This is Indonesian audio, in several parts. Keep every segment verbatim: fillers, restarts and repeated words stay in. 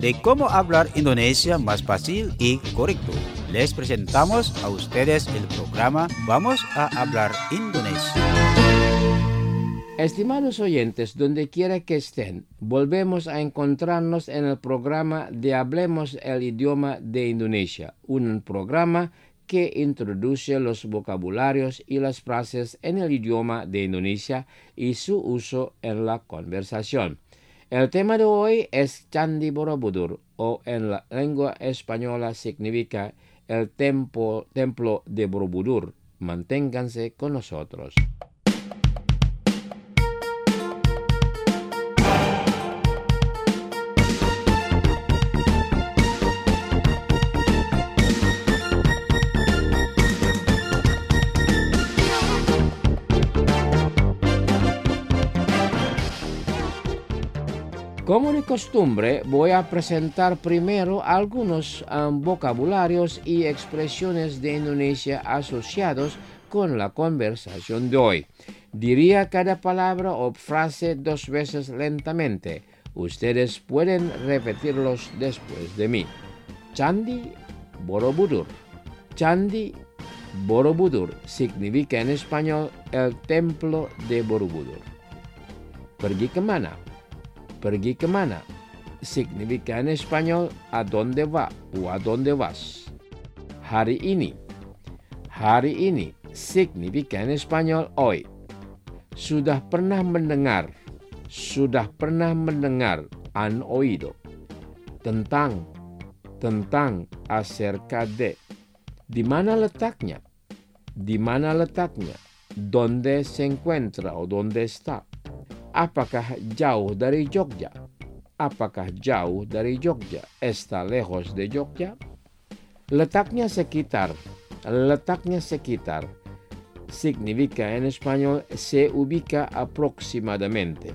de cómo hablar Indonesia más fácil y correcto. Les presentamos a ustedes el programa Vamos a hablar Indonesia. Estimados oyentes, donde quiera que estén, volvemos a encontrarnos en el programa de Hablemos el idioma de Indonesia, un programa que introduce los vocabularios y las frases en el idioma de Indonesia y su uso en la conversación. El tema de hoy es Candi Borobudur, o en la lengua española significa el templo, templo de Borobudur. Manténganse con nosotros. Como de costumbre, voy a presentar primero algunos um, vocabularios y expresiones de Indonesia asociados con la conversación de hoy. Diría cada palabra o frase dos veces lentamente. Ustedes pueden repetirlos después de mí. Candi Borobudur. Candi Borobudur significa en español el templo de Borobudur. ¿Pergi kemana? Pergi kemana significa en español a dónde va o a dónde vas. Hari ini. Hari ini significa en español hoy. Sudah pernah mendengar. Sudah pernah mendengar. Han oído. Tentang. Tentang. Acerca de. Di mana letaknya? Di mana letaknya? ¿Dónde se encuentra o dónde está? Apakah jauh dari Jogja? Apakah jauh dari Jogja? ¿Está lejos de Jogja? Letaknya sekitar. Letaknya sekitar significa en español se ubica aproximadamente.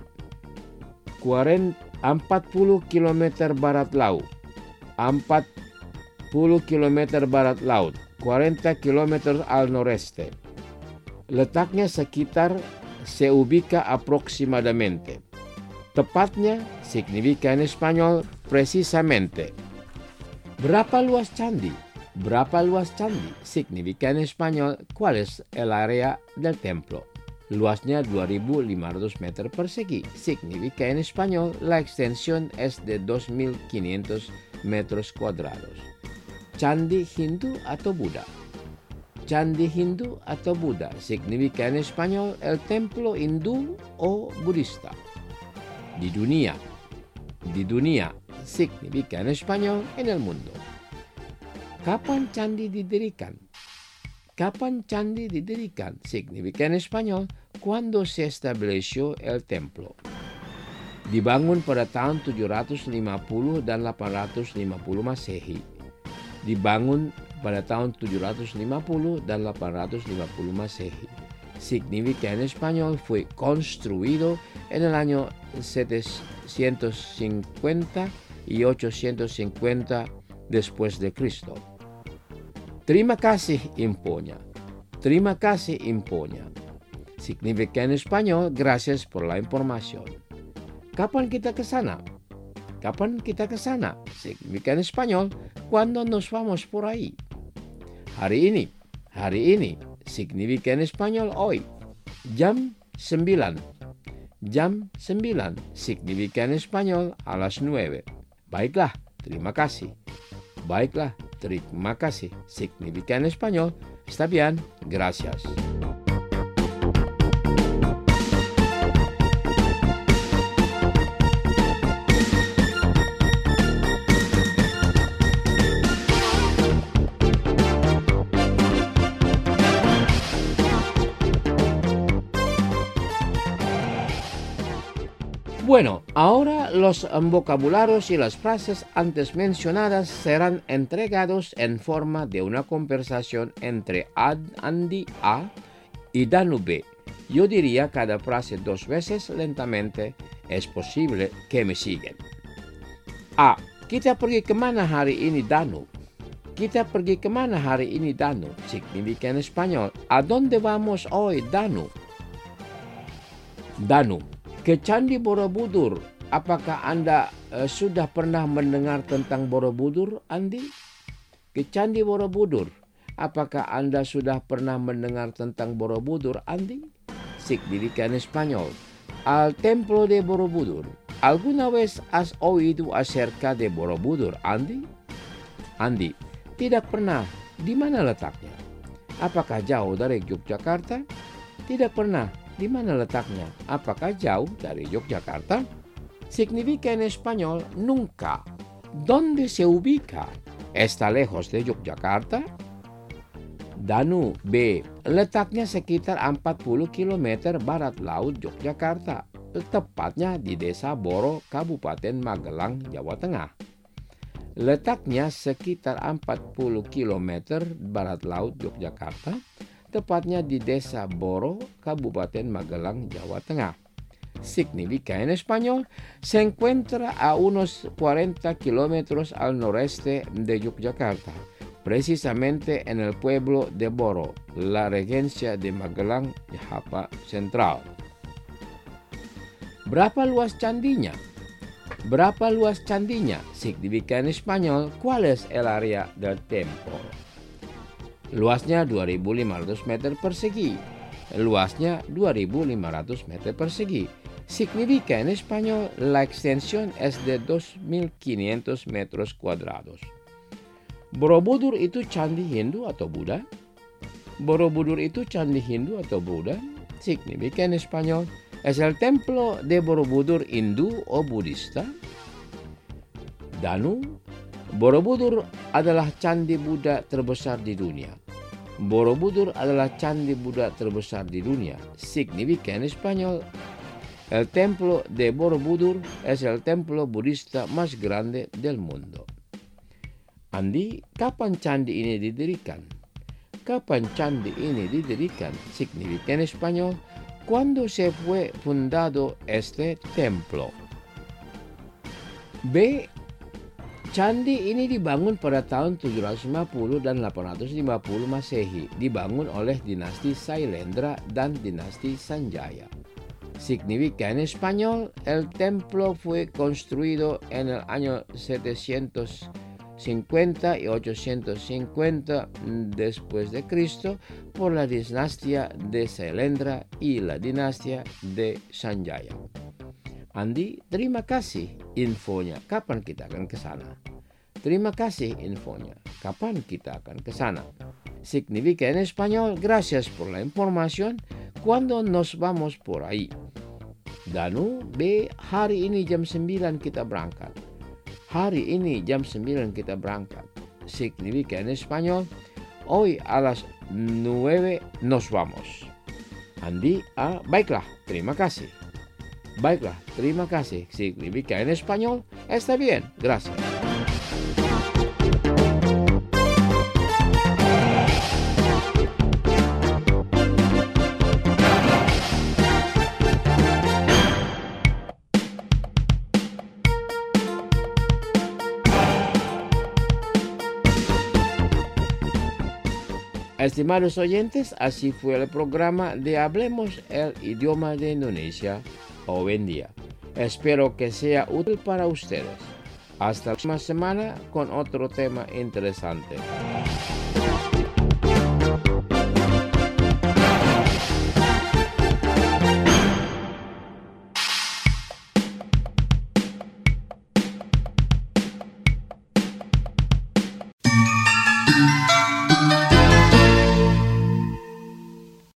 empat puluh kilometer barat laut. empat puluh kilometer barat laut. cuarenta kilometer al noreste. Letaknya sekitar se ubica aproximadamente. Tepatnya significa en español precisamente. Berapa luas candi? Berapa luas candi significa en español cuál es el área del templo. Luasnya dua ribu lima ratus meter persegi significa en español la extensión es de dos mil quinientos metros cuadrados. Candi Hindu atau Buddha? Candi Hindu atau Buddha significa en español el templo hindú o budista. Di dunia. Di dunia significa en español en el mundo. Kapan candi didirikan? Kapan candi didirikan significa en español cuando se estableció el templo. Dibangun pada tahun tujuh ratus lima puluh dan delapan ratus lima puluh Masehi. Dibangun pada tahun tujuh ratus lima puluh dan delapan ratus lima puluh Masehi. Significa en español fue construido en el año setecientos cincuenta y ochocientos cincuenta después de Cristo. Terima kasih imponya. Terima kasih imponya. Significa en español gracias por la información. Kapan kita ke sana? Kapan kita ke sana? Significa en español cuando nos vamos por ahí. Hari ini. Hari ini significa en español hoy. Jam sembilan. Jam sembilan significa en español a las nueve. Baiklah, terima kasih. Baiklah, terima kasih significa en español está bien, gracias. Bueno, ahora los vocabularios y las frases antes mencionadas serán entregados en forma de una conversación entre Ad, Andi A y Danu B. Yo diría cada frase dos veces lentamente. Es posible que me siguen. A. Kita pergi kemana hari ini, Danu? Kita pergi kemana hari ini, Danu? Significa en español, ¿a dónde vamos hoy, Danu? Danu. Ke Candi Borobudur, apakah Anda uh, sudah pernah mendengar tentang Borobudur, Andi? Ke Candi Borobudur. Apakah Anda sudah pernah mendengar tentang Borobudur, Andi? Significan español. Al templo de Borobudur. ¿Alguna vez has oído acerca de Borobudur, Andi? Andi, tidak pernah. Di mana letaknya? Apakah jauh dari Yogyakarta? Tidak pernah. Di mana letaknya? Apakah jauh dari Yogyakarta? Significa en español nunca. ¿Dónde se ubica? ¿Está lejos de Yogyakarta? Danu B. Letaknya sekitar empat puluh kilometer barat laut Yogyakarta. Tepatnya di Desa Boro, Kabupaten Magelang, Jawa Tengah. Letaknya sekitar empat puluh kilometer barat laut Yogyakarta, tepatnya di Desa Boro, Kabupaten Magelang, Jawa Tengah. Significa en español, se encuentra a unos cuarenta kilómetros al noreste de Yogyakarta, precisamente en el pueblo de Boro, la regencia de Magelang, Java Central. Berapa luas candinya? Berapa luas candinya? Significa en español, ¿cuál es el área del templo? Luasnya dua ribu lima ratus meter persegi. Luasnya dua ribu lima ratus meter persegi. Significa en español, la extensión es de dos mil quinientos metros cuadrados. Borobudur itu candi Hindu atau Buddha? Borobudur itu candi Hindu atau Buddha? Significa en español, ¿es el templo de Borobudur hindú o budista? Danu, Borobudur adalah candi Buddha terbesar di dunia. Borobudur adalah candi Buddha terbesar di dunia. Significa en español, el templo de Borobudur es el templo budista más grande del mundo. Andi, kapan candi ini didirikan? Kapan candi ini didirikan? Significa en español, ¿cuándo se fue fundado este templo? B. Candi ini dibangun pada tahun tujuh ratus lima puluh dan delapan ratus lima puluh Masehi. Dibangun oleh dinasti Sailendra dan dinasti Sanjaya. Significa en español, el templo fue construido en el año setecientos cincuenta y ochocientos cincuenta después de Cristo por la dinastía de Sailendra y la dinastía de Sanjaya. Andi, terima kasih infonya. Kapan kita akan ke sana? Terima kasih infonya. Kapan kita akan ke sana? Significa en español, gracias por la información. ¿Cuándo nos vamos por ahí? Danu, B. Hari ini jam sembilan kita berangkat. Hari ini jam sembilan kita berangkat. Significa en español, hoy a las nueve nos vamos. Andi, A. Baiklah, terima kasih. Baiklah, terima kasih. Significa en español, está bien, gracias. Estimados oyentes, así fue el programa de Hablemos el idioma de Indonesia hoy en día. Espero que sea útil para ustedes. Hasta la próxima semana con otro tema interesante.